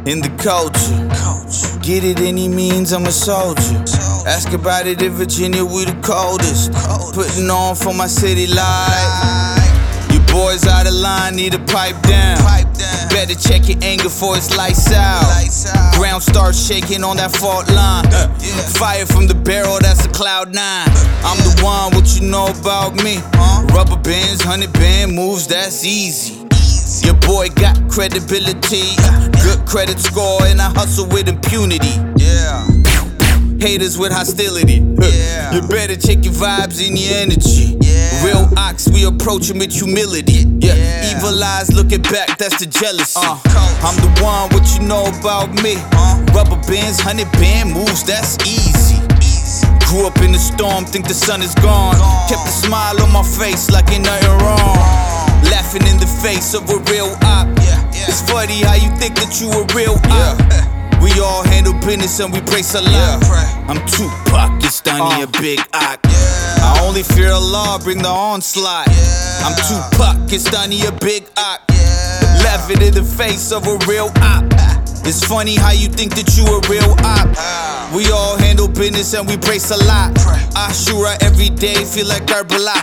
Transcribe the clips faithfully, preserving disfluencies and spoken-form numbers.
in the culture. Get it any means, I'm a soldier. Ask about it in Virginia, we the coldest. Putting on for my city life. You boys out of line, need a pipe down. Better check your anger before it's lights out. Ground starts shaking on that fault line. uh, Fire from the barrel, that's a cloud nine. I'm the one, what you know about me? Rubber bands, hundred band moves, that's easy. Your boy got credibility, good credit score, and I hustle with impunity. Yeah. Haters with hostility. Yeah. You better check your vibes and your energy. Yeah. Real ox, we approach him with humility. Yeah. Yeah. Evil eyes looking back, that's the jealousy. Uh, I'm the one, what you know about me? Uh, Rubber bands, hundred band moves, that's easy. Grew up in the storm, think the sun is gone. Kept a smile on my face like ain't nothing wrong. Laughing in the face of a real op. Yeah, yeah. It's funny how you think that you a real op. Yeah. We all handle business and we pray salah. Yeah. I'm Tupac, Pakistani, uh, a big op. Yeah. I only fear Allah, bring the onslaught. Yeah. I'm Tupac, Pakistani, a big op. Yeah. Laughing in the face of a real op. It's funny how you think that you a real op. We all handle business and we pray salah. Ashura every day, feel like Karbala.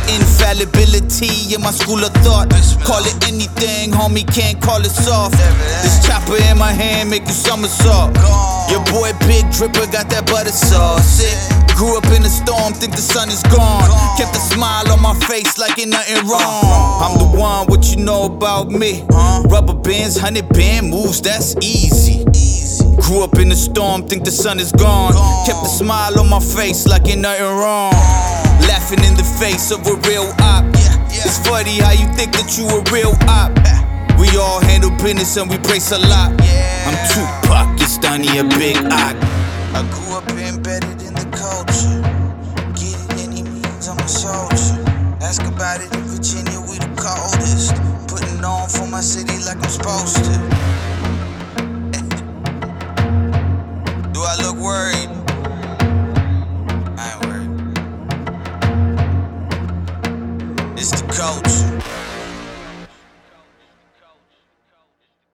Infallibility in my school of thought. Call it anything, homie, can't call it soft. This chopper in my hand make you somersault. Your boy Big Dripper got that butter sauce. Grew up in the storm, think the sun is gone. Kept a smile on my face like ain't nothing wrong. I'm the one, what you know about me? Rubber bands, hundred band moves, that's easy. Grew up in the storm, think the sun is gone. Kept a smile on my face like ain't nothing wrong. Laughing in the face of a real op. It's funny how you think that you a real op. We all handle business and we pray salah. I'm Tupac, Pakistani, a big op. I grew up embedded in the culture. Get it any means, I'm a soldier. Ask about it in Virginia, we the coldest. Putting on for my city like I'm supposed to.